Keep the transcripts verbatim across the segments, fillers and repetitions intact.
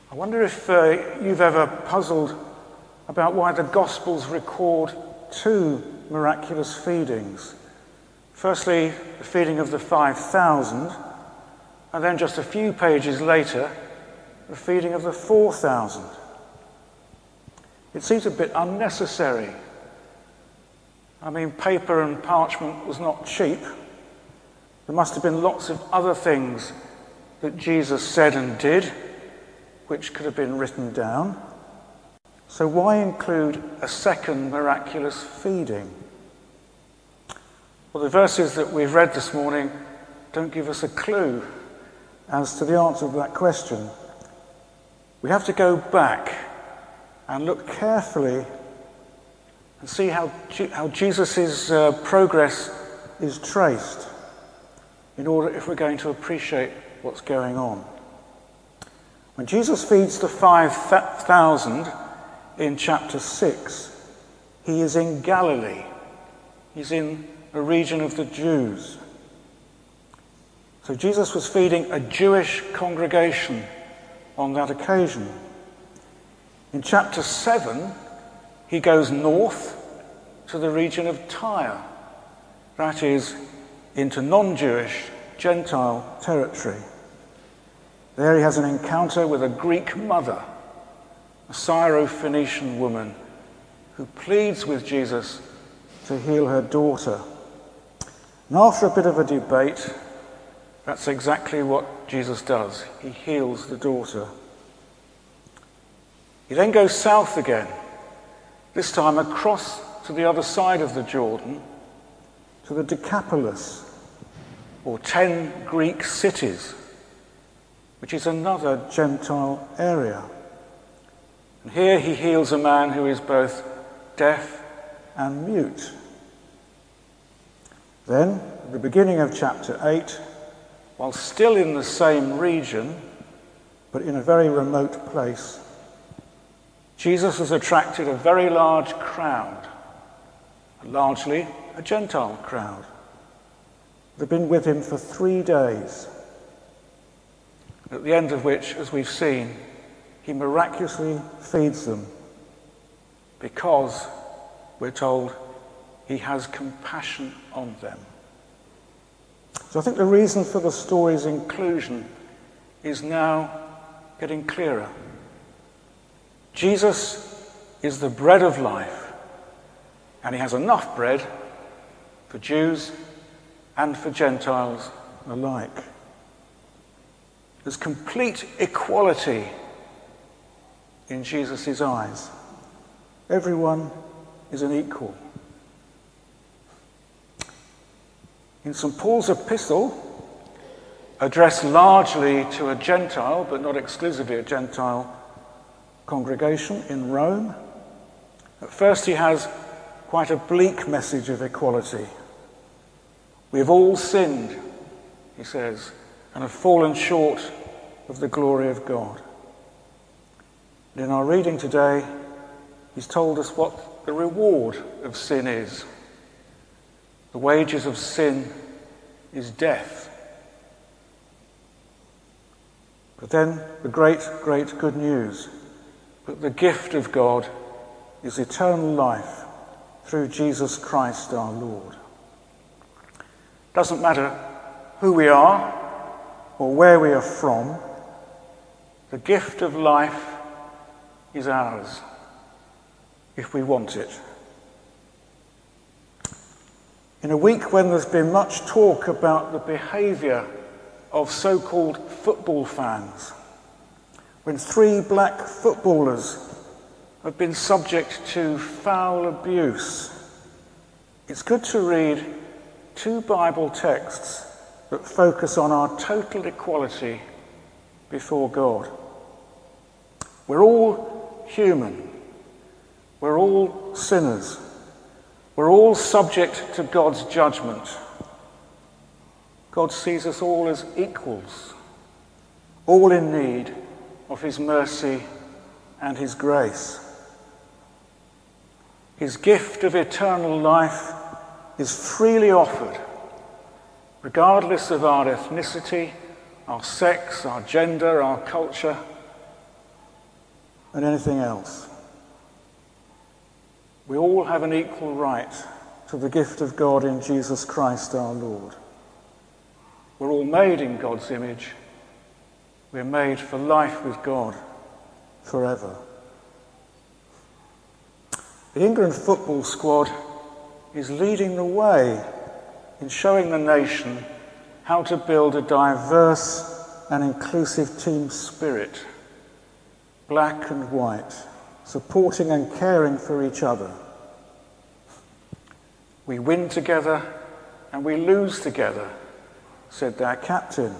I wonder if uh, you've ever puzzled about why the Gospels record two miraculous feedings. Firstly, the feeding of the five thousand, and then just a few pages later, the feeding of the four thousand. It seems a bit unnecessary. I mean, paper and parchment was not cheap. There must have been lots of other things that Jesus said and did, which could have been written down. So why include a second miraculous feeding? Well, the verses that we've read this morning don't give us a clue as to the answer to that question. We have to go back and look carefully and see how, how Jesus' uh, progress is traced in order, if we're going to appreciate what's going on. When Jesus feeds the five thousand in chapter six, he is in Galilee. He's in a region of the Jews. So Jesus was feeding a Jewish congregation on that occasion. In chapter seven, he goes north to the region of Tyre. That is, into non-Jewish, Gentile territory. There he has an encounter with a Greek mother, a Syro-Phoenician woman, who pleads with Jesus to heal her daughter. And after a bit of a debate, that's exactly what Jesus does. He heals the daughter. He then goes south again, this time across to the other side of the Jordan, to the Decapolis, or ten Greek cities, which is another Gentile area. And here he heals a man who is both deaf and mute. Then, at the beginning of chapter eight, while still in the same region, but in a very remote place, Jesus has attracted a very large crowd, largely a Gentile crowd. They've been with him for three days, at the end of which, as we've seen, he miraculously feeds them because, we're told, he has compassion on them. So I think the reason for the story's inclusion is now getting clearer. Jesus is the bread of life, and he has enough bread for Jews and for Gentiles alike. There's complete equality in Jesus' eyes. Everyone is an equal. In Saint Paul's epistle, addressed largely to a Gentile, but not exclusively a Gentile congregation in Rome, at first he has quite a bleak message of equality. We have all sinned, he says, and have fallen short of the glory of God. And in our reading today, he's told us what the reward of sin is. The wages of sin is death. But then the great, great good news that the gift of God is eternal life through Jesus Christ our Lord. Doesn't matter who we are or where we are from, the gift of life is ours if we want it. In a week when there's been much talk about the behaviour of so-called football fans, when three black footballers have been subject to foul abuse, it's good to read two Bible texts that focus on our total equality before God. We're all human. We're all sinners. We're all subject to God's judgment. God sees us all as equals, all in need of his mercy and his grace. His gift of eternal life is freely offered, regardless of our ethnicity, our sex, our gender, our culture, and anything else. We all have an equal right to the gift of God in Jesus Christ our Lord. We're all made in God's image. We're made for life with God forever. The England football squad is leading the way in showing the nation how to build a diverse and inclusive team spirit, black and white, supporting and caring for each other. We win together and we lose together, said their captain.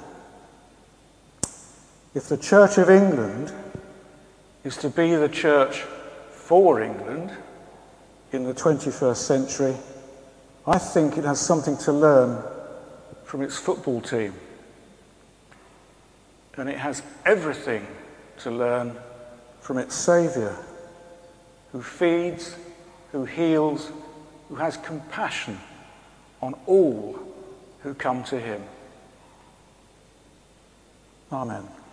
If the Church of England is to be the church for England in the twenty-first century, I think it has something to learn from its football team. And it has everything to learn from its Saviour, who feeds, who heals, who has compassion on all who come to him. Amen.